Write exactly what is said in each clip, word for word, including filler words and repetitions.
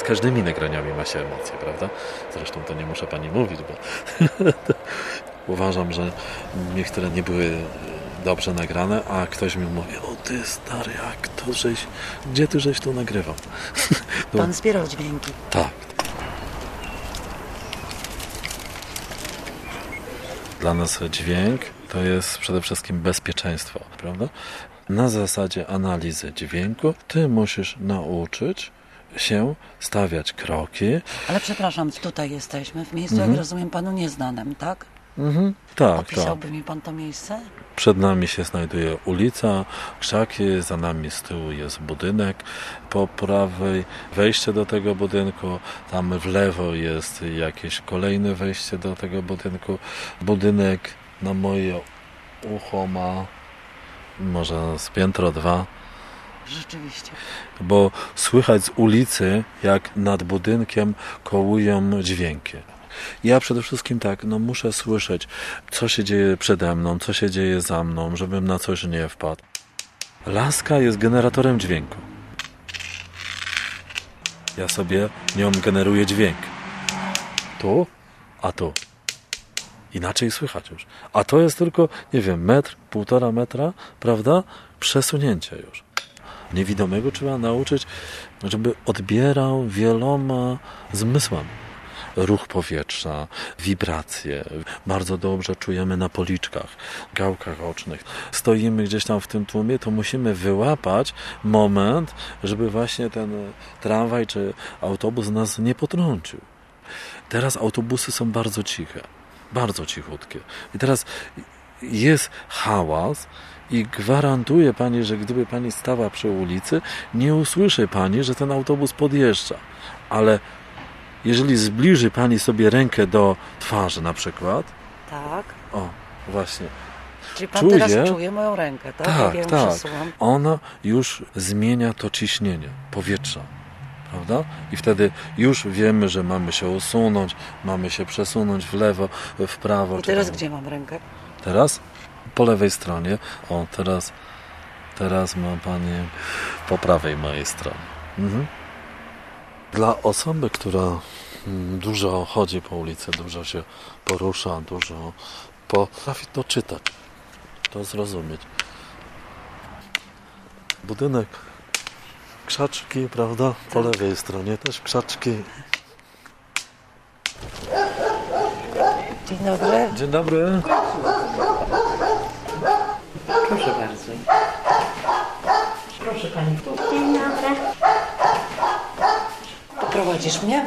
każdymi nagraniami ma się emocje, prawda? Zresztą to nie muszę pani mówić, bo uważam, że niektóre nie były dobrze nagrane, a ktoś mi mówi, o ty stary, jak to żeś, gdzie ty żeś to nagrywał? No. Pan zbierał dźwięki. Tak. Dla nas dźwięk to jest przede wszystkim bezpieczeństwo, prawda? Na zasadzie analizy dźwięku ty musisz nauczyć się stawiać kroki. Ale przepraszam, tutaj jesteśmy, w miejscu, mhm. jak rozumiem, panu nieznanym, tak? Mhm. Tak, Opisałby tak. mi pan to miejsce? Przed nami się znajduje ulica, krzaki, za nami z tyłu jest budynek, po prawej wejście do tego budynku, tam w lewo jest jakieś kolejne wejście do tego budynku. Budynek na moje ucho ma może z piętro dwa. Rzeczywiście. Bo słychać z ulicy, jak nad budynkiem kołują dźwięki. Ja przede wszystkim tak, no muszę słyszeć, co się dzieje przede mną, co się dzieje za mną, żebym na coś nie wpadł. Laska jest generatorem dźwięku. Ja sobie nią generuję dźwięk. Tu, a tu. Inaczej słychać już. A to jest tylko, nie wiem, metr, półtora metra, prawda? Przesunięcie już. Niewidomego trzeba nauczyć, żeby odbierał wieloma zmysłami. Ruch powietrza, wibracje. Bardzo dobrze czujemy na policzkach, gałkach ocznych. Stoimy gdzieś tam w tym tłumie, to musimy wyłapać moment, żeby właśnie ten tramwaj czy autobus nas nie potrącił. Teraz autobusy są bardzo ciche, bardzo cichutkie. I teraz jest hałas i gwarantuję pani, że gdyby pani stała przy ulicy, nie usłyszy pani, że ten autobus podjeżdża. Ale jeżeli zbliży pani sobie rękę do twarzy na przykład. Tak. O, właśnie. Czyli pan czuje, teraz czuje moją rękę, tak? Tak, Jak tak. przesuwam. Ona już zmienia to ciśnienie powietrza. Prawda? I wtedy już wiemy, że mamy się usunąć, mamy się przesunąć w lewo, w prawo. I teraz czy... gdzie mam rękę? Teraz? Po lewej stronie. O, teraz, teraz ma pani po prawej mojej stronie. Mhm. Dla osoby, która dużo chodzi po ulicy, dużo się porusza, dużo potrafi to czytać, to zrozumieć. Budynek, krzaczki, prawda? Po lewej stronie też krzaczki. Dzień dobry. Dzień dobry. Proszę bardzo. Proszę pani. Dzień dobry. Poprowadzisz mnie?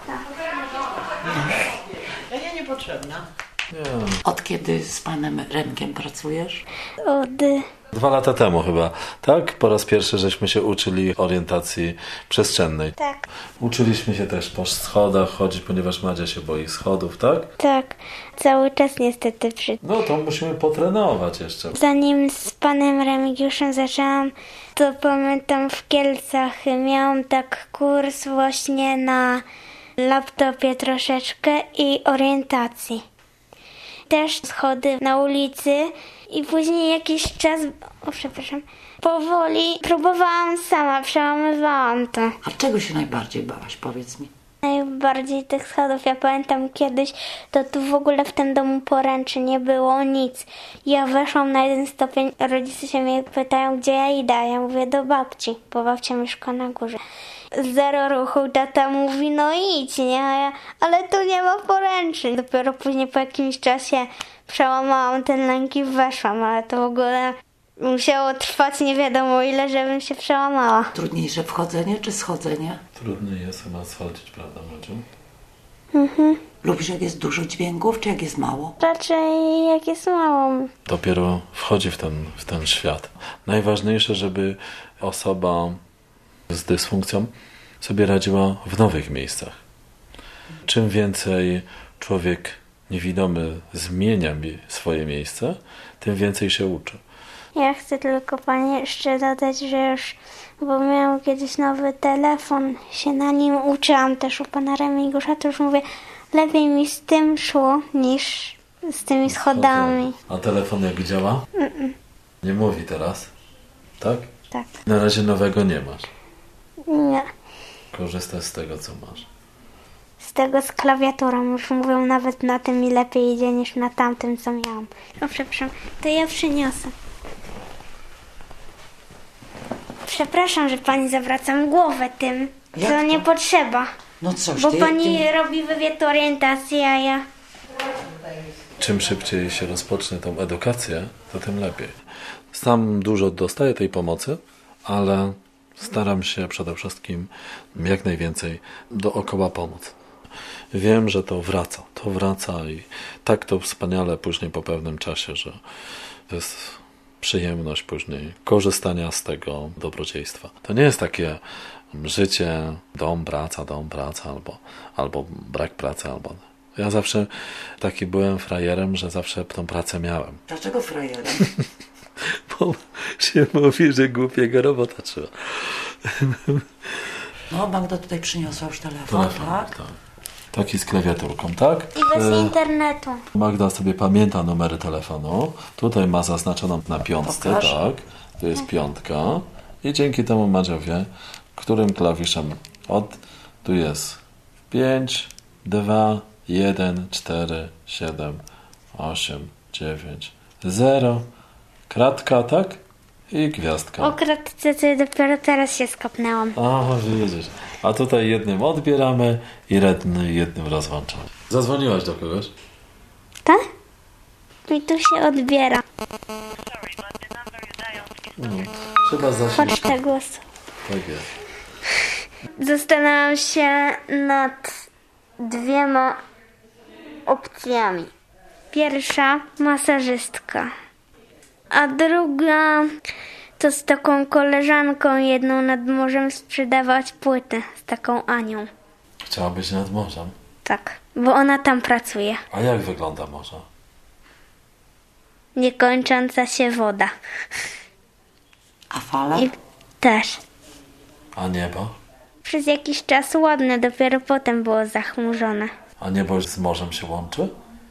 Ja nie niepotrzebna. Nie. Od kiedy z panem Remkiem pracujesz? Od Dwa lata temu chyba, tak? Po raz pierwszy żeśmy się uczyli orientacji przestrzennej. tak, Uczyliśmy się też po schodach chodzić, ponieważ Madzia się boi schodów, tak? tak. Cały czas niestety przy... No to musimy potrenować jeszcze. Zanim z panem Remigiuszem zaczęłam, to pamiętam w Kielcach miałam tak kurs właśnie na laptopie troszeczkę i orientacji. Też schody na ulicy i później jakiś czas, o przepraszam, powoli próbowałam sama, przełamywałam to. A czego się najbardziej bałaś, powiedz mi? Najbardziej tych schodów. Ja pamiętam kiedyś, to tu w ogóle w tym domu poręczy nie było nic. Ja weszłam na jeden stopień, rodzice się mnie pytają, gdzie ja idę. Ja mówię, do babci, bo babcia mieszka na górze. Zero ruchu, tata mówi, no idź, nie? A ja, ale tu nie ma poręczy. Dopiero później po jakimś czasie przełamałam ten lęk i weszłam, ale to w ogóle musiało trwać nie wiadomo ile, żebym się przełamała. Trudniejsze wchodzenie czy schodzenie? Trudno jest chyba schodzić, prawda, Madziu? Mhm. Lubisz, jak jest dużo dźwięków, czy jak jest mało? Raczej jak jest mało. Dopiero wchodzi w ten, w ten świat. Najważniejsze, żeby osoba z dysfunkcją sobie radziła w nowych miejscach. Czym więcej człowiek niewidomy zmienia swoje miejsce, tym więcej się uczy. Ja chcę tylko pani jeszcze dodać, że już, bo miałam kiedyś nowy telefon, się na nim uczyłam też u pana Remigusza, to już mówię, lepiej mi z tym szło niż z tymi schodami. A telefon jak działa? Mm-mm. Nie mówi teraz, tak? Tak. Na razie nowego nie masz. Nie. Korzystasz z tego, co masz. Z tego z klawiaturą. Już mówią, nawet na tym mi lepiej idzie niż na tamtym, co miałam. No przepraszam, to ja przyniosę. Przepraszam, że pani zawracam głowę tym, Jak co to? nie potrzeba. No coś Bo ty, pani ty... robi wywiad orientacji, a ja... Czym szybciej się rozpocznie tą edukację, to tym lepiej. Sam dużo dostaję tej pomocy, ale staram się przede wszystkim jak najwięcej dookoła pomóc. Wiem, że to wraca, to wraca i tak to wspaniale później po pewnym czasie, że to jest przyjemność później korzystania z tego dobrodziejstwa. To nie jest takie życie, dom, praca, dom, praca, albo, albo brak pracy, albo... Ja zawsze taki byłem frajerem, że zawsze tą pracę miałem. Dlaczego frajerem? Bo się mówi, że głupiego robota trzeba. No, Magda tutaj przyniosła już telefon, Telefon, tak? tak. Taki z klawiaturką, tak? I bez E, internetu. Magda sobie pamięta numery telefonu. Tutaj ma zaznaczoną na piątce, Pokaż. tak? To jest piątka. I dzięki temu Madzia wie, którym klawiszem od... Tu jest pięć, dwa, jeden, cztery, siedem, osiem, dziewięć, zero, kratka, tak? I gwiazdka. O kratce to dopiero teraz się skopnęłam. A, widzisz. A tutaj jednym odbieramy i jednym, jednym rozłączamy. Zadzwoniłaś do kogoś? Tak? I tu się odbiera. Trzeba zacząć. Poczta głosu. Tak jest. Zastanawiam się nad dwiema opcjami. Pierwsza masażystka, a druga to z taką koleżanką jedną nad morzem sprzedawać płyty z taką Anią. Chciałabyś nad morzem? Tak, bo ona tam pracuje. A jak wygląda morze? Niekończąca się woda. A fala? I też. A niebo? Przez jakiś czas ładne, dopiero potem było zachmurzone. A niebo z morzem się łączy?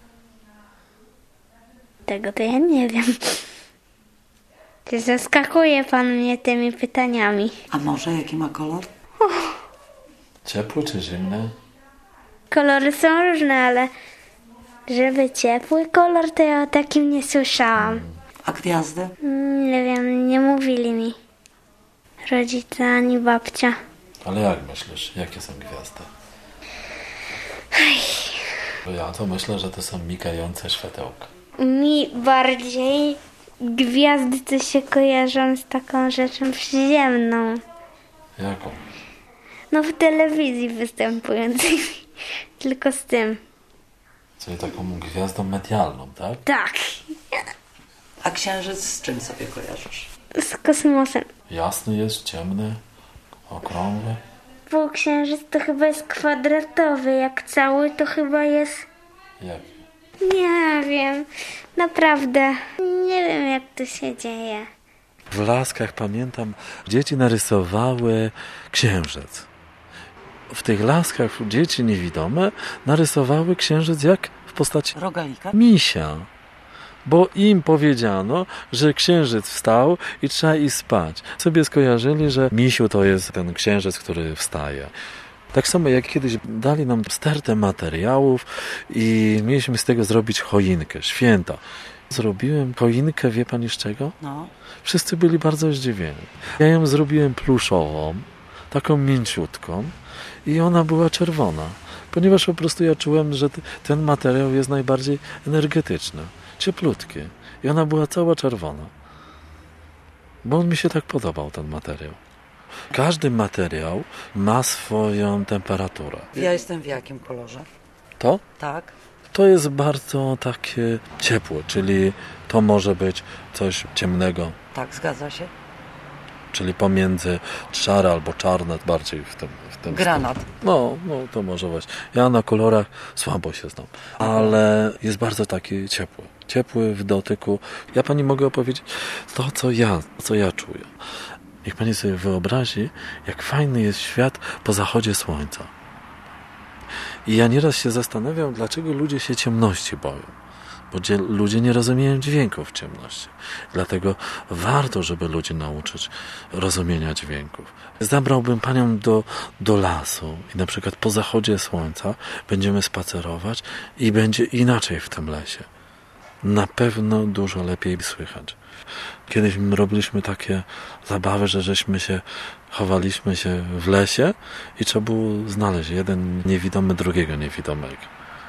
Tego to ja nie wiem. Zaskakuje pan mnie tymi pytaniami. A może jaki ma kolor? Ciepły czy zimny? Kolory są różne, ale żeby ciepły kolor, to ja o takim nie słyszałam. A gwiazdy? Nie wiem, nie mówili mi rodzice ani babcia. Ale jak myślisz, jakie są gwiazdy? Bo ja to myślę, że to są migające światełka. Mi bardziej gwiazdy to się kojarzą z taką rzeczą przyziemną. Jaką? No w telewizji występującej. Tylko z tym. Czyli taką gwiazdą medialną, tak? Tak. A księżyc z czym sobie kojarzysz? Z kosmosem. Jasny jest, ciemny, okrągły. Półksiężyc to chyba jest kwadratowy, jak cały to chyba jest... Jaki? Nie wiem. Naprawdę. Nie wiem, jak to się dzieje. W laskach, pamiętam, dzieci narysowały księżyc. W tych laskach dzieci niewidome narysowały księżyc jak w postaci Rogalika? misia. Bo im powiedziano, że księżyc wstał i trzeba iść spać. Sobie skojarzyli, że misiu to jest ten księżyc, który wstaje. Tak samo jak kiedyś dali nam stertę materiałów i mieliśmy z tego zrobić choinkę, święta. Zrobiłem choinkę, wie pani z czego? No. Wszyscy byli bardzo zdziwieni. Ja ją zrobiłem pluszową, taką mięciutką i ona była czerwona, ponieważ po prostu ja czułem, że t- ten materiał jest najbardziej energetyczny, cieplutki i ona była cała czerwona. Bo on mi się tak podobał, ten materiał. Każdy materiał ma swoją temperaturę. Ja jestem w jakim kolorze? To? Tak. To jest bardzo takie ciepłe, czyli to może być coś ciemnego, Tak, zgadza się. czyli pomiędzy szare albo czarne, bardziej w tym, w tym Granat. stylu. No, no, to może być. Ja na kolorach słabo się znam, ale jest bardzo taki ciepły. Ciepły w dotyku. Ja pani mogę opowiedzieć to, co ja, co ja czuję. Niech pani sobie wyobrazi, jak fajny jest świat po zachodzie słońca. I ja nieraz się zastanawiam, dlaczego ludzie się ciemności boją. bo dzie- ludzie nie rozumieją dźwięków w ciemności. Dlatego warto, żeby ludzi nauczyć rozumienia dźwięków. Zabrałbym panią do, do lasu i na przykład po zachodzie słońca będziemy spacerować i będzie inaczej w tym lesie. Na pewno dużo lepiej słychać. Kiedyś robiliśmy takie zabawy, że żeśmy się chowaliśmy się w lesie i trzeba było znaleźć jeden niewidomy drugiego niewidomego.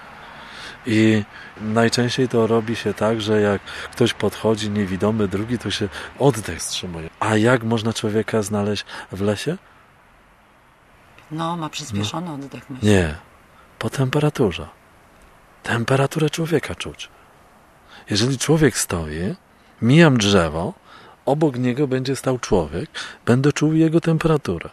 I najczęściej to robi się tak, że jak ktoś podchodzi niewidomy drugi, to się oddech wstrzymuje. A jak można człowieka znaleźć w lesie? No, ma przyspieszony no. oddech, myślę. Nie, po temperaturze. Temperaturę człowieka czuć. Jeżeli człowiek stoi, mijam drzewo, obok niego będzie stał człowiek, będę czuł jego temperaturę.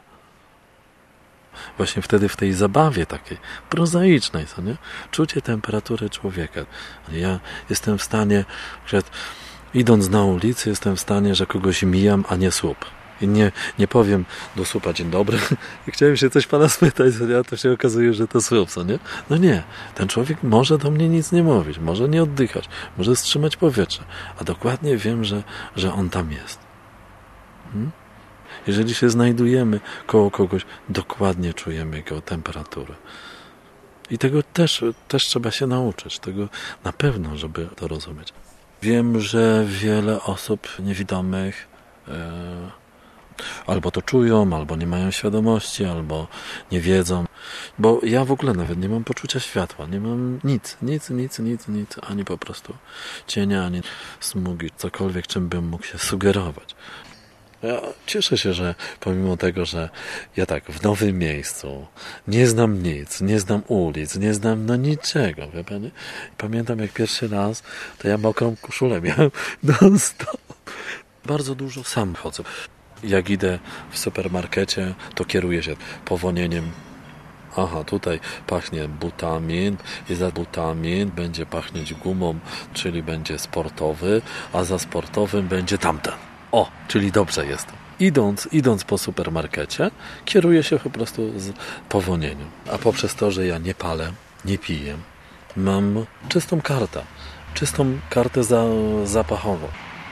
Właśnie wtedy w tej zabawie takiej prozaicznej, co nie? Czucie temperatury człowieka. Ja jestem w stanie, że idąc na ulicy, jestem w stanie, że kogoś mijam, a nie słup. I nie, nie powiem do słupa dzień dobry. I chciałem się coś pana spytać, co nie? To się okazuje, że to słup, co nie? No nie. Ten człowiek może do mnie nic nie mówić, może nie oddychać, może wstrzymać powietrze. A dokładnie wiem, że, że on tam jest. Hmm? Jeżeli się znajdujemy koło kogoś, dokładnie czujemy jego temperaturę. I tego też, też trzeba się nauczyć. Tego na pewno, żeby to rozumieć. Wiem, że wiele osób niewidomych e, albo to czują, albo nie mają świadomości, albo nie wiedzą. Bo ja w ogóle nawet nie mam poczucia światła. Nie mam nic, nic, nic, nic, nic. Ani po prostu cienia, ani smugi, cokolwiek, czym bym mógł się sugerować. Ja cieszę się, że pomimo tego, że ja tak w nowym miejscu nie znam nic, nie znam ulic, nie znam no niczego, wie pani? Pamiętam jak pierwszy raz, to ja mokrą koszulę miałem non-stop. Bardzo dużo sam chodzę. Jak idę w supermarkecie, to kieruję się powonieniem. Aha, tutaj pachnie butamin i za butamin będzie pachnieć gumą, czyli będzie sportowy, a za sportowym będzie tamten. O, czyli dobrze jestem. Idąc, idąc po supermarkecie, kieruję się po prostu z powonieniem. A poprzez to, że ja nie palę, nie piję, mam czystą kartę. Czystą kartę za, zapachową.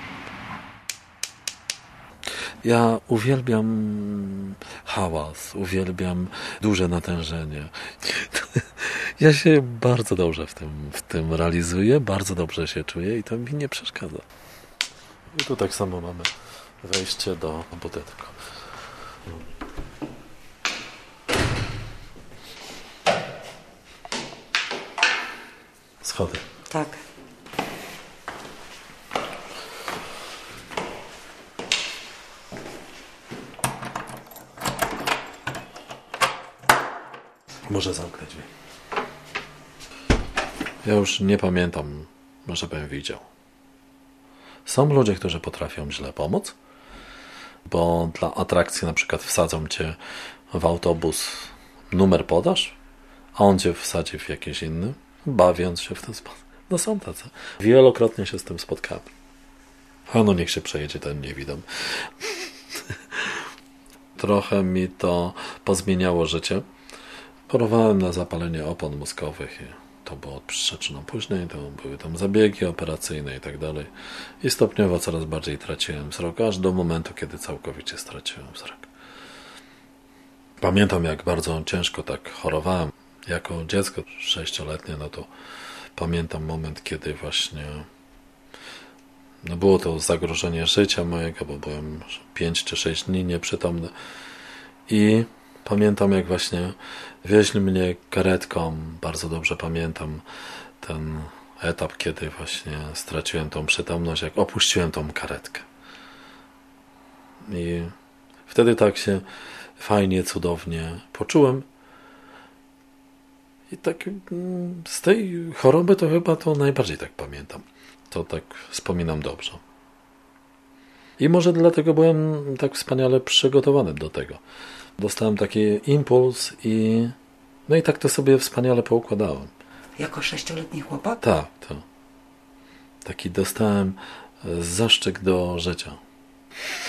Ja uwielbiam hałas, uwielbiam duże natężenie. Ja się bardzo dobrze w tym, w tym realizuję, bardzo dobrze się czuję i to mi nie przeszkadza. I tu tak samo mamy wejście do budynku. Schody. Tak. Może zamknę drzwi. Ja już nie pamiętam, żebym widział. Są ludzie, którzy potrafią źle pomóc, bo dla atrakcji na przykład wsadzą cię w autobus, numer podasz, a on cię wsadzi w jakiś inny, bawiąc się w ten sposób. No są tacy. Wielokrotnie się z tym spotkałem. A no niech się przejedzie ten niewidomy. Trochę mi to pozmieniało życie. Chorowałem na zapalenie opon mózgowych i to było przyczyną później, to były tam zabiegi operacyjne i tak dalej. I stopniowo coraz bardziej traciłem wzrok, aż do momentu, kiedy całkowicie straciłem wzrok. Pamiętam, jak bardzo ciężko tak chorowałem. Jako dziecko sześcioletnie, no to pamiętam moment, kiedy właśnie no było to zagrożenie życia mojego, bo byłem pięć czy sześć dni nieprzytomny. I pamiętam, jak właśnie wieźli mnie karetką. Bardzo dobrze pamiętam ten etap, kiedy właśnie straciłem tą przytomność, jak opuściłem tą karetkę. I wtedy tak się fajnie, cudownie poczułem. I tak z tej choroby to chyba to najbardziej tak pamiętam. To tak wspominam dobrze. I może dlatego byłem tak wspaniale przygotowany do tego. Dostałem taki impuls i no i tak to sobie wspaniale poukładałem. Jako sześcioletni chłopak? Tak, to. Taki dostałem zaszczyt do życia.